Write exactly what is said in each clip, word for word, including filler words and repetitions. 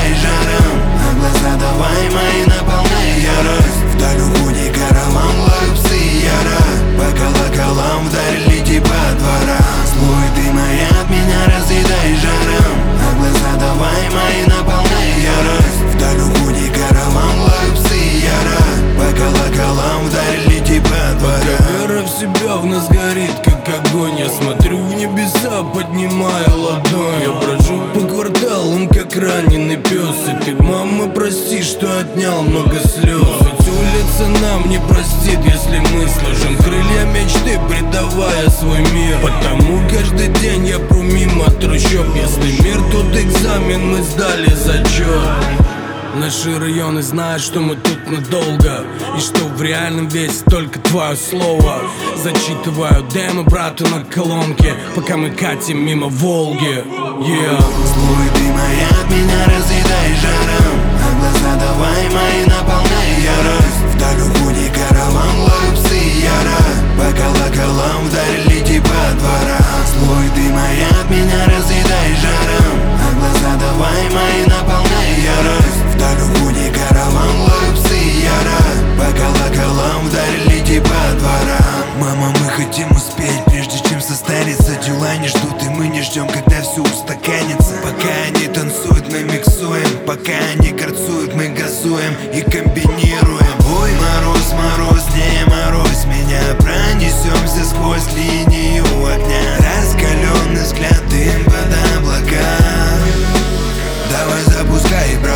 разъедай жаром, а глаза давай мои наполняй ярость. Вдаль уходи караван, лают псы яро, по колоколам вдарили типа двора. Злой ты моя, от меня разъедай жаром, а глаза давай мои наполняй ярость. Вдаль уходи караван, лают псы яро, по колоколам вдарили типа двора. Вера в себя в нас горит, как огонь. Я смотрю в небеса, поднимая ладонь. Я брожу по кварталам, как раненый пес. И ты, мама, прости, что отнял много слез. Ведь улица нам не простит, если мы сложим крылья мечты, предавая свой мир. Потому каждый день я пру мимо трущоб. Если мир, тут экзамен, мы сдали зачет. Наши районы знают, что мы тут надолго, и что в реальном весе только твое слово. Зачитываю демо брату на колонке, пока мы катим мимо Волги. Yeah. Злой ты моя, от меня разъедай жаром, а глаза давай мои наполняй ярость. Вдаль уходи караван, лают псы яро, по колоколам вдарили типа двора. Злой ты моя, от меня разъедай жаром, а глаза давай мои наполняй ярость. Вдаль уходи караван, лают псы яро, по колоколам вдарили типа двора. Мама, мы хотим успеть, прежде чем состариться. Дела не ждут, и мы не ждем, когда все устаканится. Пока они танцуют, мы миксуем, пока они горцуют, мы газуем и комбинируем. Ой, мороз, мороз, не морозь меня, пронесемся сквозь линию огня. Раскаленный взгляд, дым под облака. Давай запускай, бро.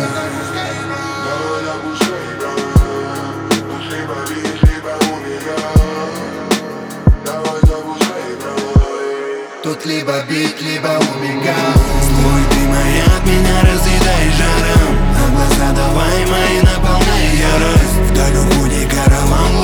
Тут либо бит, либо умега. Злой ты моя, от меня разъедай жаром, а глаза давай мои наполняй ярость. Вдаль уходи караван,